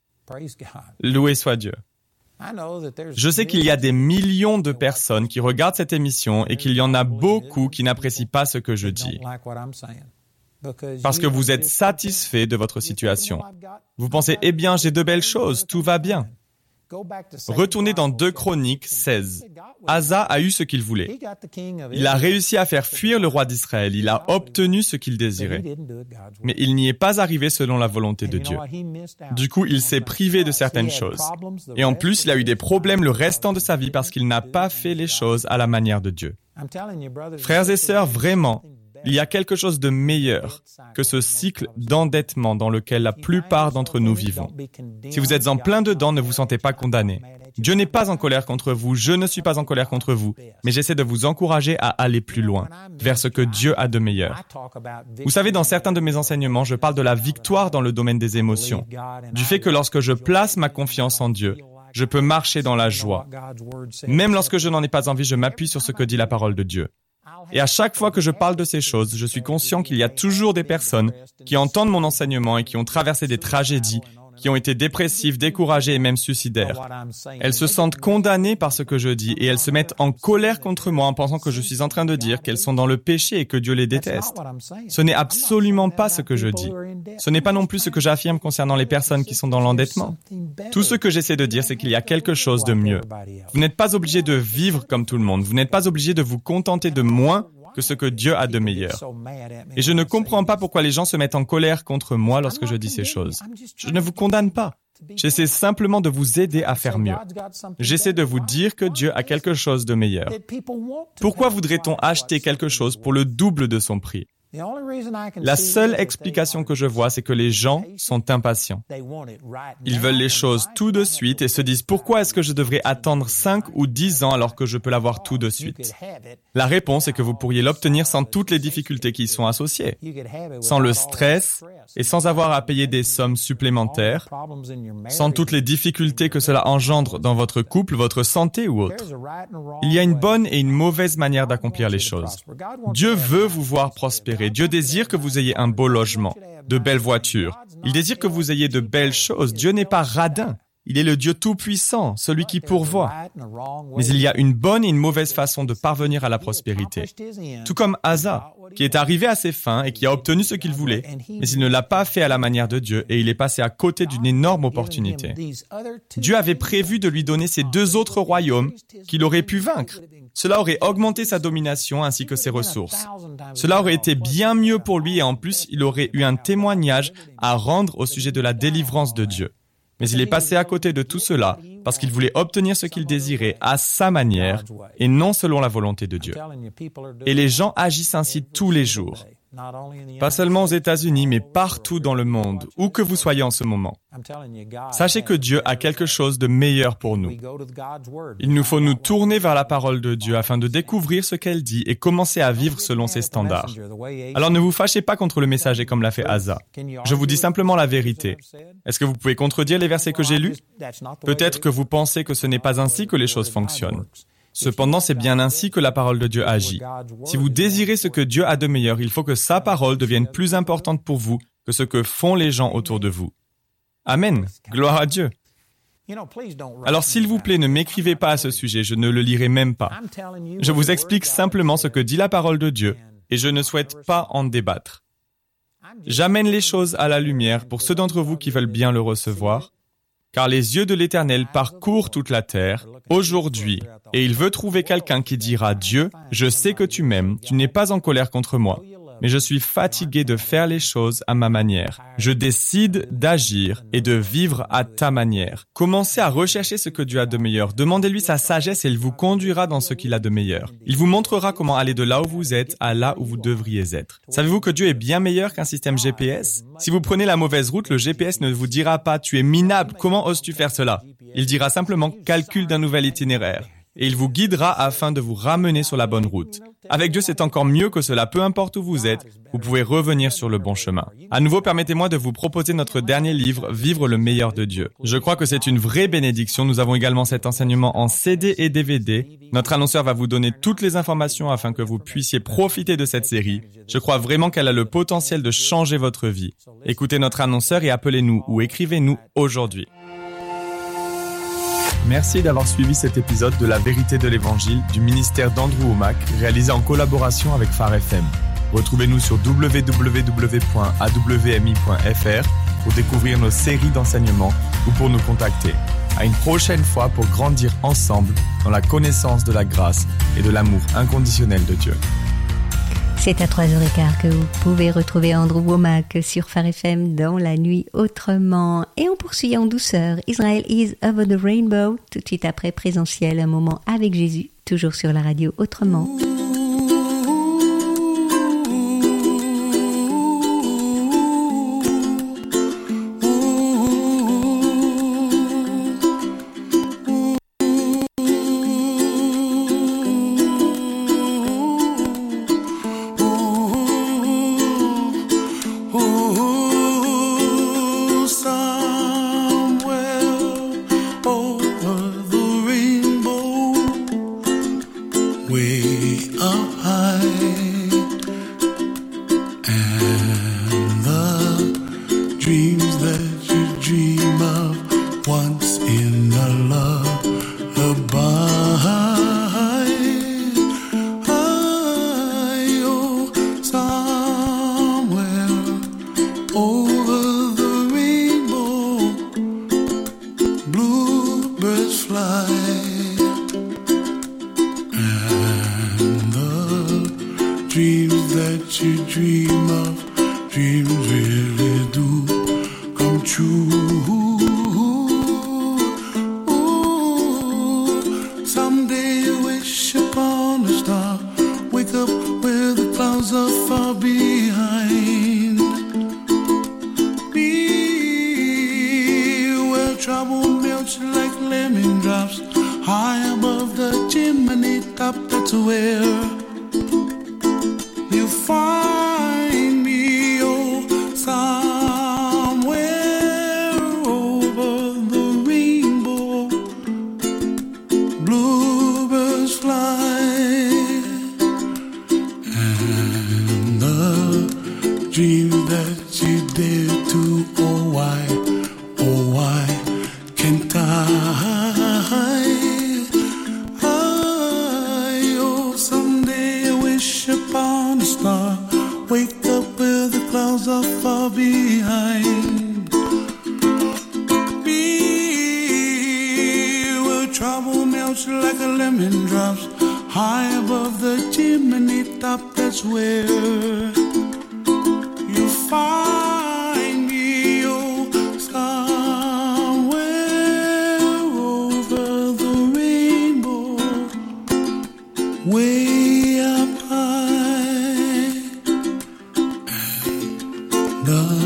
Speaker 10: Loué soit Dieu. Je sais qu'il y a des millions de personnes qui regardent cette émission et qu'il y en a beaucoup qui n'apprécient pas ce que je dis. Parce que vous êtes satisfait de votre situation. Vous pensez, eh bien, j'ai de belles choses, tout va bien. Retournez dans 2 Chroniques 16. Asa a eu ce qu'il voulait. Il a réussi à faire fuir le roi d'Israël. Il a obtenu ce qu'il désirait. Mais il n'y est pas arrivé selon la volonté de Dieu. Du coup, il s'est privé de certaines choses. Et en plus, il a eu des problèmes le restant de sa vie parce qu'il n'a pas fait les choses à la manière de Dieu. Frères et sœurs, vraiment, il y a quelque chose de meilleur que ce cycle d'endettement dans lequel la plupart d'entre nous vivons. Si vous êtes en plein dedans, ne vous sentez pas condamné. Dieu n'est pas en colère contre vous, je ne suis pas en colère contre vous, mais j'essaie de vous encourager à aller plus loin, vers ce que Dieu a de meilleur. Vous savez, dans certains de mes enseignements, je parle de la victoire dans le domaine des émotions, du fait que lorsque je place ma confiance en Dieu, je peux marcher dans la joie. Même lorsque je n'en ai pas envie, je m'appuie sur ce que dit la parole de Dieu. Et à chaque fois que je parle de ces choses, je suis conscient qu'il y a toujours des personnes qui entendent mon enseignement et qui ont traversé des tragédies, qui ont été dépressives, découragées et même suicidaires. Elles se sentent condamnées par ce que je dis et elles se mettent en colère contre moi en pensant que je suis en train de dire qu'elles sont dans le péché et que Dieu les déteste. Ce n'est absolument pas ce que je dis. Ce n'est pas non plus ce que j'affirme concernant les personnes qui sont dans l'endettement. Tout ce que j'essaie de dire, c'est qu'il y a quelque chose de mieux. Vous n'êtes pas obligé de vivre comme tout le monde. Vous n'êtes pas obligé de vous contenter de moins que ce que Dieu a de meilleur. Et je ne comprends pas pourquoi les gens se mettent en colère contre moi lorsque je dis ces choses. Je ne vous condamne pas. J'essaie simplement de vous aider à faire mieux. J'essaie de vous dire que Dieu a quelque chose de meilleur. Pourquoi voudrait-on acheter quelque chose pour le double de son prix? La seule explication que je vois, c'est que les gens sont impatients. Ils veulent les choses tout de suite et se disent « Pourquoi est-ce que je devrais attendre 5 ou 10 ans alors que je peux l'avoir tout de suite ?» La réponse est que vous pourriez l'obtenir sans toutes les difficultés qui y sont associées, sans le stress et sans avoir à payer des sommes supplémentaires, sans toutes les difficultés que cela engendre dans votre couple, votre santé ou autre. Il y a une bonne et une mauvaise manière d'accomplir les choses. Dieu veut vous voir prospérer. Dieu désire que vous ayez un beau logement, de belles voitures. Il désire que vous ayez de belles choses. Dieu n'est pas radin. Il est le Dieu tout-puissant, celui qui pourvoit. Mais il y a une bonne et une mauvaise façon de parvenir à la prospérité. Tout comme Asa, qui est arrivé à ses fins et qui a obtenu ce qu'il voulait, mais il ne l'a pas fait à la manière de Dieu et il est passé à côté d'une énorme opportunité. Dieu avait prévu de lui donner ces 2 autres royaumes qu'il aurait pu vaincre. Cela aurait augmenté sa domination ainsi que ses ressources. Cela aurait été bien mieux pour lui et en plus, il aurait eu un témoignage à rendre au sujet de la délivrance de Dieu. Mais il est passé à côté de tout cela parce qu'il voulait obtenir ce qu'il désirait à sa manière et non selon la volonté de Dieu. Et les gens agissent ainsi tous les jours. Pas seulement aux États-Unis, mais partout dans le monde, où que vous soyez en ce moment. Sachez que Dieu a quelque chose de meilleur pour nous. Il nous faut nous tourner vers la parole de Dieu afin de découvrir ce qu'elle dit et commencer à vivre selon ses standards. Alors ne vous fâchez pas contre le messager comme l'a fait Asa. Je vous dis simplement la vérité. Est-ce que vous pouvez contredire les versets que j'ai lus? Peut-être que vous pensez que ce n'est pas ainsi que les choses fonctionnent. Cependant, c'est bien ainsi que la parole de Dieu agit. Si vous désirez ce que Dieu a de meilleur, il faut que sa parole devienne plus importante pour vous que ce que font les gens autour de vous. Amen. Gloire à Dieu. Alors s'il vous plaît, ne m'écrivez pas à ce sujet, je ne le lirai même pas. Je vous explique simplement ce que dit la parole de Dieu et je ne souhaite pas en débattre. J'amène les choses à la lumière pour ceux d'entre vous qui veulent bien le recevoir. Car les yeux de l'Éternel parcourent toute la terre, aujourd'hui, et il veut trouver quelqu'un qui dira « Dieu, je sais que tu m'aimes, tu n'es pas en colère contre moi, mais je suis fatigué de faire les choses à ma manière. Je décide d'agir et de vivre à ta manière. » Commencez à rechercher ce que Dieu a de meilleur. Demandez-lui sa sagesse et il vous conduira dans ce qu'il a de meilleur. Il vous montrera comment aller de là où vous êtes à là où vous devriez être. Savez-vous que Dieu est bien meilleur qu'un système GPS? Si vous prenez la mauvaise route, le GPS ne vous dira pas « Tu es minable, comment oses-tu faire cela ?» Il dira simplement « Calcul d'un nouvel itinéraire ». Et il vous guidera afin de vous ramener sur la bonne route. Avec Dieu, c'est encore mieux que cela, peu importe où vous êtes, vous pouvez revenir sur le bon chemin. À nouveau, permettez-moi de vous proposer notre dernier livre, Vivre le meilleur de Dieu. Je crois que c'est une vraie bénédiction. Nous avons également cet enseignement en CD et DVD. Notre annonceur va vous donner toutes les informations afin que vous puissiez profiter de cette série. Je crois vraiment qu'elle a le potentiel de changer votre vie. Écoutez notre annonceur et appelez-nous ou écrivez-nous aujourd'hui. Merci d'avoir suivi cet épisode de La Vérité de l'Évangile du ministère d'Andrew Wommack, réalisé en collaboration avec Phare FM. Retrouvez-nous sur www.awmi.fr pour découvrir nos séries d'enseignements ou pour nous contacter. À une prochaine fois pour grandir ensemble dans la connaissance de la grâce et de l'amour inconditionnel de Dieu.
Speaker 1: C'est à 3h15 que vous pouvez retrouver Andrew Wommack sur Phare FM dans la nuit autrement. Et on poursuit en douceur. Israel is over the rainbow. Tout de suite après Présentiel, un moment avec Jésus, toujours sur la radio autrement.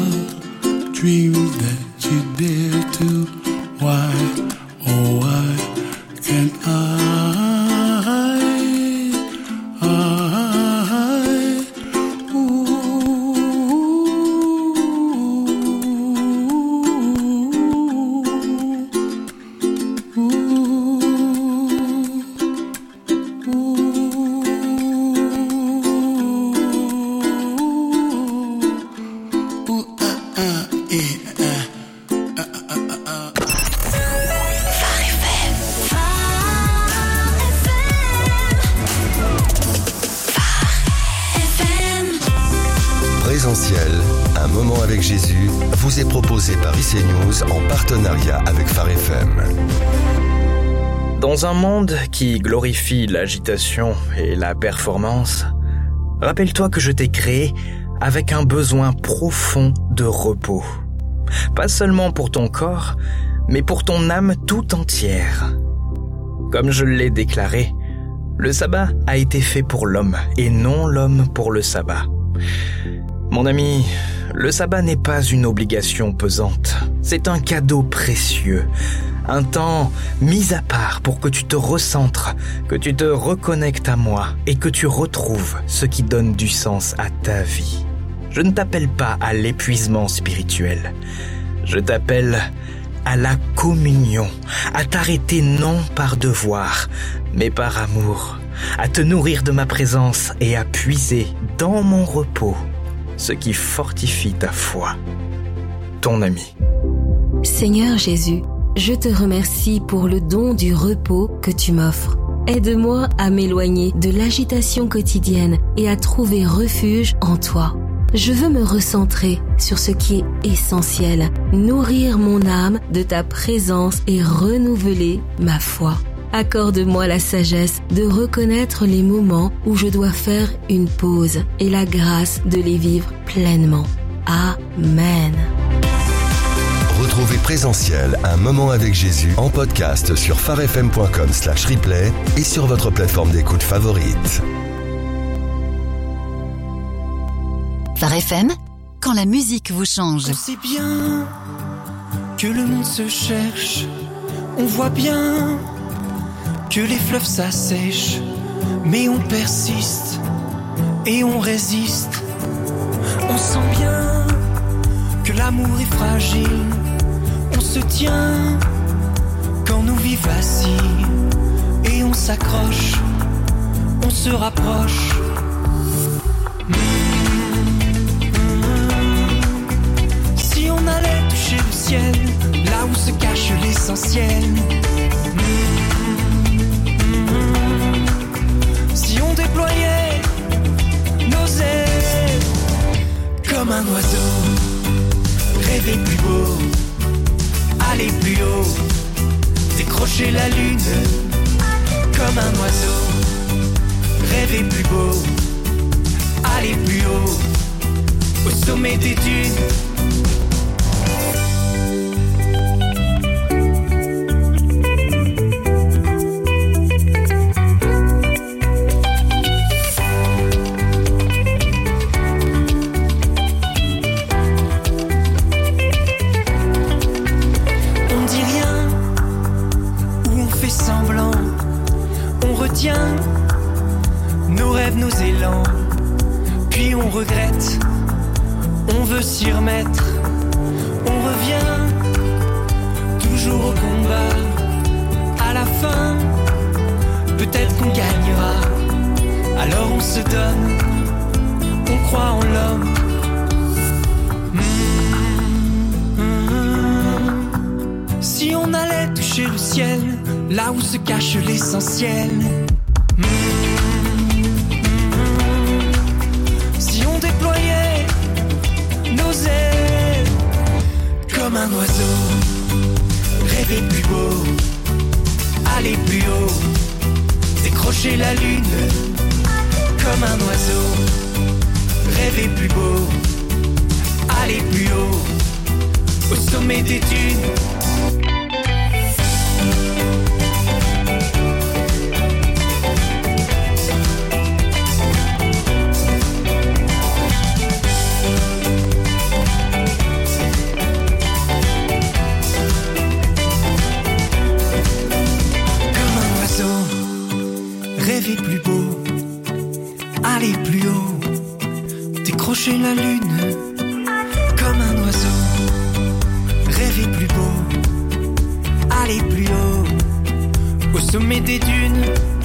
Speaker 11: dreams that you dare to. Why, oh why can't I
Speaker 12: Présentiel, un moment avec Jésus, vous est proposé par IC News en partenariat avec Phare FM.
Speaker 13: Dans un monde qui glorifie l'agitation et la performance, rappelle-toi que je t'ai créé avec un besoin profond de repos. Pas seulement pour ton corps, mais pour ton âme tout entière. Comme je l'ai déclaré, le sabbat a été fait pour l'homme et non l'homme pour le sabbat. Mon ami, le sabbat n'est pas une obligation pesante. C'est un cadeau précieux. Un temps mis à part pour que tu te recentres, que tu te reconnectes à moi et que tu retrouves ce qui donne du sens à ta vie. Je ne t'appelle pas à l'épuisement spirituel. Je t'appelle à la communion, à t'arrêter non par devoir, mais par amour, à te nourrir de ma présence et à puiser dans mon repos ce qui fortifie ta foi. Ton ami.
Speaker 14: Seigneur Jésus, je te remercie pour le don du repos que tu m'offres. Aide-moi à m'éloigner de l'agitation quotidienne et à trouver refuge en toi. Je veux me recentrer sur ce qui est essentiel, nourrir mon âme de ta présence et renouveler ma foi. Accorde-moi la sagesse de reconnaître les moments où je dois faire une pause et la grâce de les vivre pleinement. Amen.
Speaker 12: Retrouvez Présentiel, un moment avec Jésus en podcast sur pharefm.com/replay et sur votre plateforme d'écoute favorite.
Speaker 15: Phare FM, quand la musique vous change.
Speaker 16: On sait bien que le monde se cherche, on voit bien que les fleuves s'assèchent, mais on persiste et on résiste. On sent bien que l'amour est fragile, on se tient quand nos vies vacillent et on s'accroche, on se rapproche. Si on allait toucher le ciel, là où se cache l'essentiel. Si on déployait nos ailes comme un oiseau, rêver plus beau, aller plus haut, décrocher la lune comme un oiseau, rêver plus beau, aller plus haut, au sommet des dunes. Nos rêves, nos élans, puis on regrette, on veut s'y remettre, on revient toujours au combat. À la fin, peut-être qu'on gagnera, alors on se donne, on croit en l'homme. Si on allait toucher le ciel, là où se cache l'essentiel. Si on déployait nos ailes comme un oiseau, rêver plus beau, aller plus haut, décrocher la lune comme un oiseau, rêver plus beau, aller plus haut, au sommet des dunes. chercher la lune comme un oiseau. Rêver plus beau, aller plus haut, au sommet des dunes.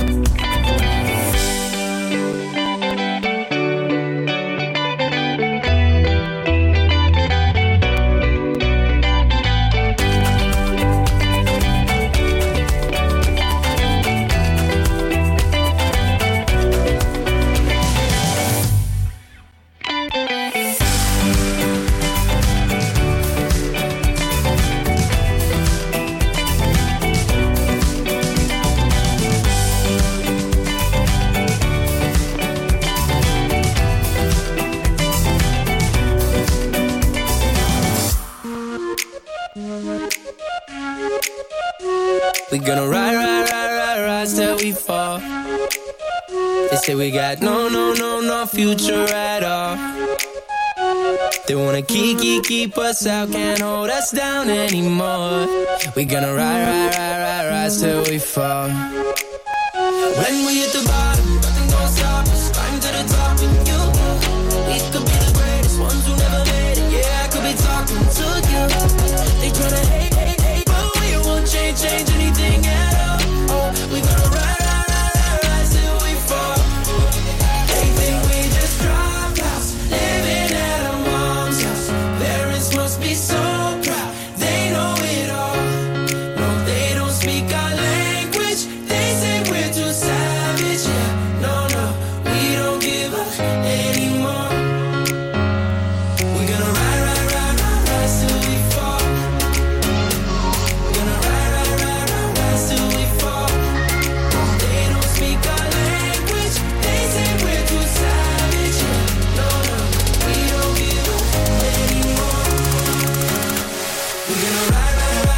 Speaker 9: We gonna rise till we fall. They say we got no future at all. They wanna keep us out, can't hold us down anymore. We gonna rise till we fall. When we hit the bottom, nothing gon' stop us. Climb to the top and you. We could be the greatest ones who never made it. Yeah, I could be talking to you. They tryna hate, but we won't change anything at all. Oh, we gonna rise till we fall. They think we just dropped out, living at our mom's house. Parents must be so proud, they know it all. No, they don't speak our language. They say we're too savage. Yeah, no, we don't give up anymore. We're gonna rise till we fall. Gonna rise till we fall. They don't speak our language. They say we're too savage. Yeah, no, we don't give up anymore. We're gonna rise.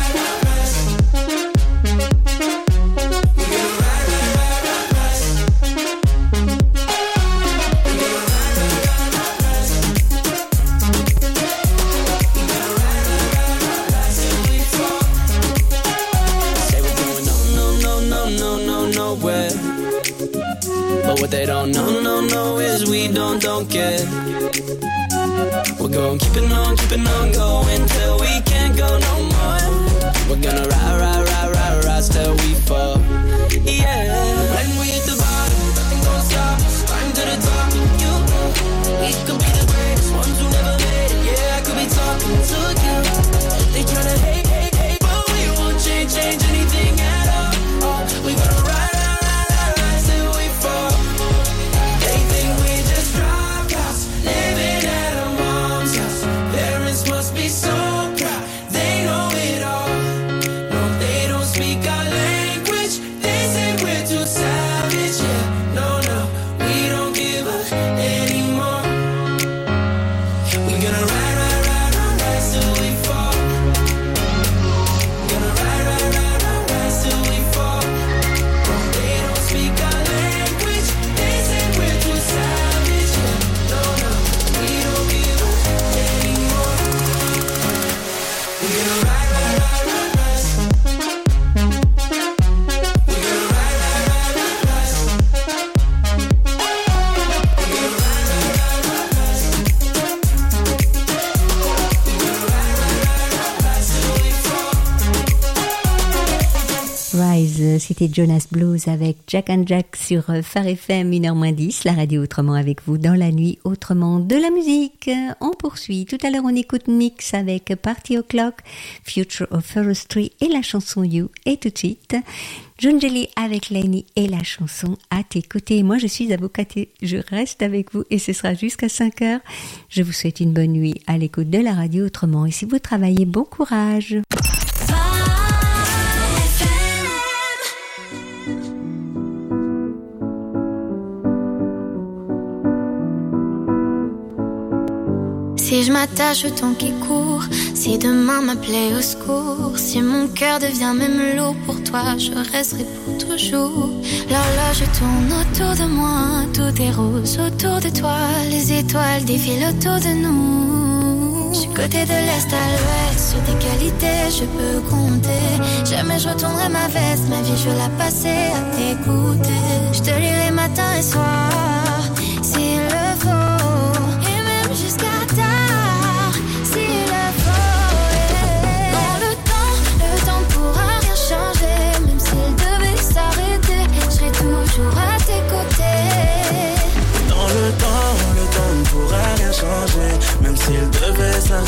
Speaker 9: Say we're going nowhere. But what they don't know is we don't care. We're going keeping on going till we can't go no more. We're gonna rise till we fall. Yeah. When we hit the bottom, nothing gon' stop us. Climb to the top and you. We could be the greatest ones who never made it. Yeah, I could be talking to you. They tryna hate, but we won't change anything at all. Oh, we gonna rise till we fall. They think we just dropped out, living at our mom's house. Parents must be so proud, they know it all. No, they don't speak our language. They say we're too savage. Yeah, no, we don't give up anymore. We're gonna rise till we fall. Gonna rise till we fall. They don't speak our language. They say we're too savage. Yeah, no, we don't give up anymore. We're gonna rise.
Speaker 1: Rise, c'était Jonas Blues avec Jack and Jack sur Phare FM 1h-10, la radio autrement avec vous dans la nuit, autrement de la musique. On poursuit. Tout à l'heure, on écoute Mix avec Party O'Clock, Future of Forestry et la chanson You. Et tout de suite, June Jelly avec Lenny et la chanson À tes côtés. Moi, je suis avocatée, je reste avec vous et ce sera jusqu'à 5h. Je vous souhaite une bonne nuit à l'écoute de la radio autrement. Et si vous travaillez, bon courage.
Speaker 17: Si je m'attache au temps qui court, si demain m'appelait au secours, si mon cœur devient même lourd pour toi, je resterai pour toujours. L'horloge tourne autour de moi, tout est rose autour de toi, les étoiles défilent autour de nous. Du côté de l'est à l'ouest, sur tes qualités je peux compter. Jamais je retournerai ma veste, ma vie je vais la passer à t'écouter. Je te lirai matin et soir, s'il le faut, et même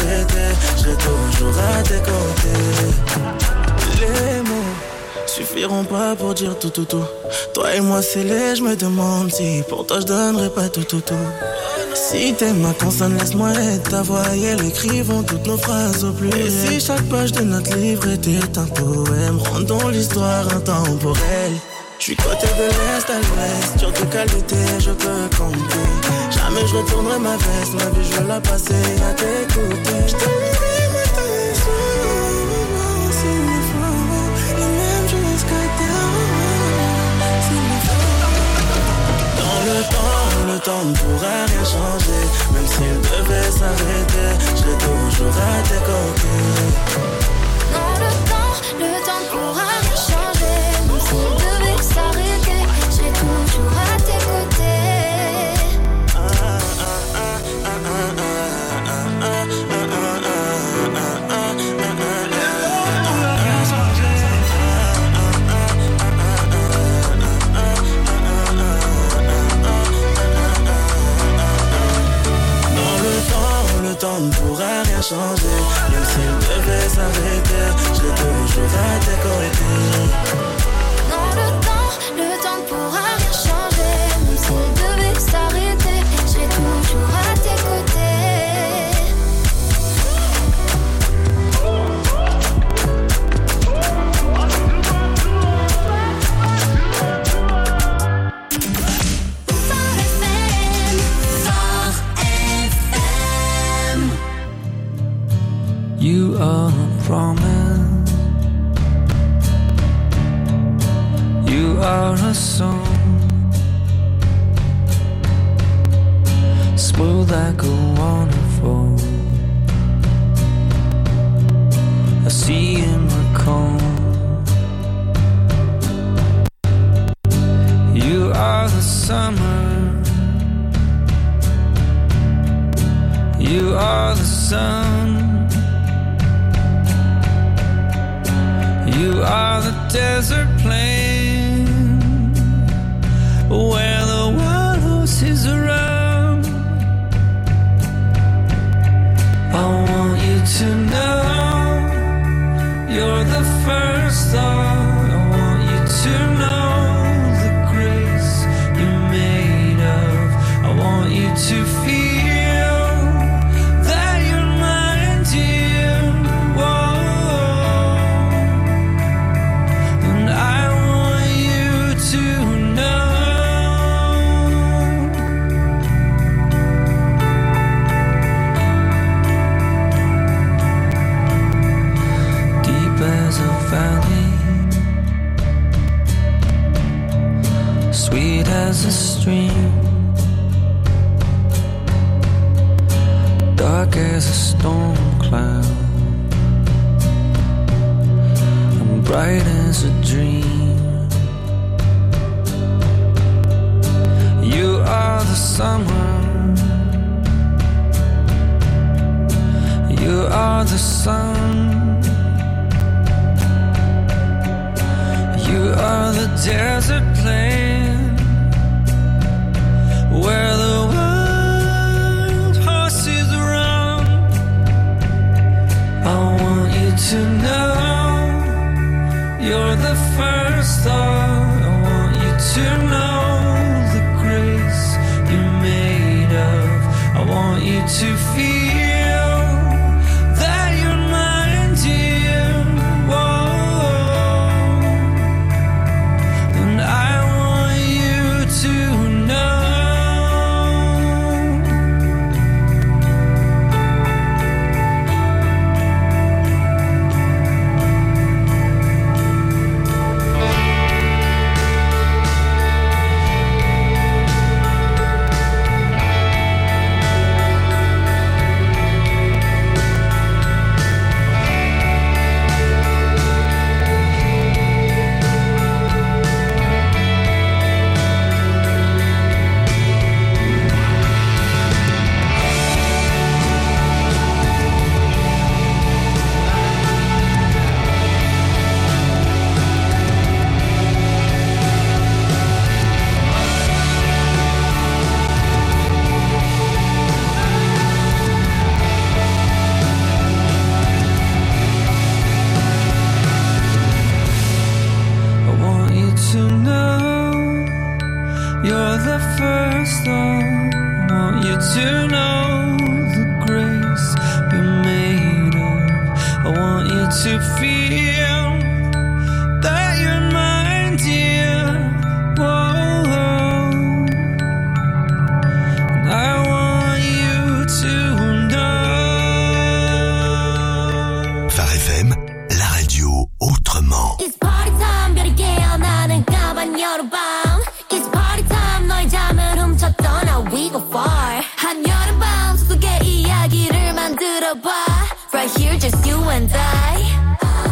Speaker 18: s'arrêter, je serai toujours à tes côtés. Les mots suffiront pas pour dire tout. Toi et moi c'est laid, je me demande si pour toi je donnerais pas tout. Si t'aimes ma consonne, laisse-moi être ta voix et elles écrivons toutes nos phrases au pluriel. Et si chaque page de notre livre était un poème, rendons l'histoire intemporelle. J'suis côté de l'Est à l'Ouest, sur tes qualités je peux compter. Jamais je retournerai ma veste, ma vie je veux la passer à t'écouter. J't'aimerai matin et soir, s'il me faut, et même jusqu'à terre, s'il me faut. Dans le temps ne pourra rien changer, même s'il devait s'arrêter, je serai toujours à tes côtés.
Speaker 17: Dans le temps ne pourra rien changer, même s'il devait s'arrêter, je serai toujours à tes côtés.
Speaker 18: Le temps ne pourra rien changer, même s'il devait s'arrêter, je serai toujours à tes côtés.
Speaker 17: Dans le temps ne pourra rien changer, même s'il devait s'arrêter, je serai toujours à tes côtés.
Speaker 16: You are a promise. You are a song, smooth like a waterfall. I see in the calm. You are the summer. You are the sun. You are the desert plain where the wild horses run. I want you to know you're the first thought. I want you to know the grace you're made of. I want you to feel that you're mine, dear. Whoa. Sweet as a stream, dark as a storm cloud, and bright as a dream. You are the summer. You are the sun. You are the desert plain where the wild horses run. I want you to know you're the first thought. I want you to know the grace you're made of. I want you to feel that you're mine, dear. Whoa.
Speaker 9: the first thought. I want you to know the grace you're made of. I want you to feel that you're mine, dear. Whoa. And I want you to know.
Speaker 12: Phare FM, la radio autrement.
Speaker 17: It's party time, 별이 깨어나는 까만 여름밤. It's party time, 너의 잠을 훔쳤던 Now we go far. 한여름밤 속에 이야기를 만들어봐. Right here, just you and I.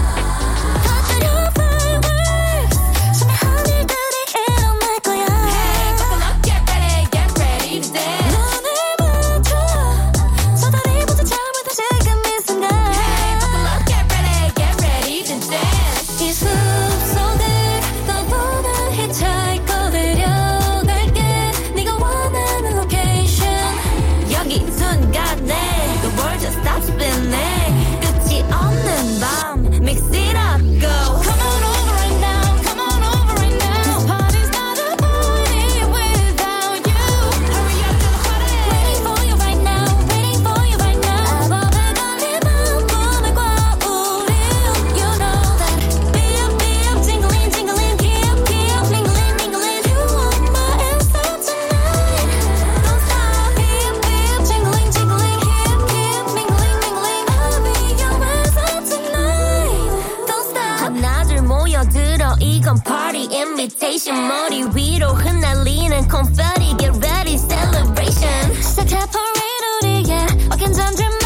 Speaker 17: 머리 위로 흩날리는 confetti. Get ready, celebration. Set a parade 우리의 어깨 잠들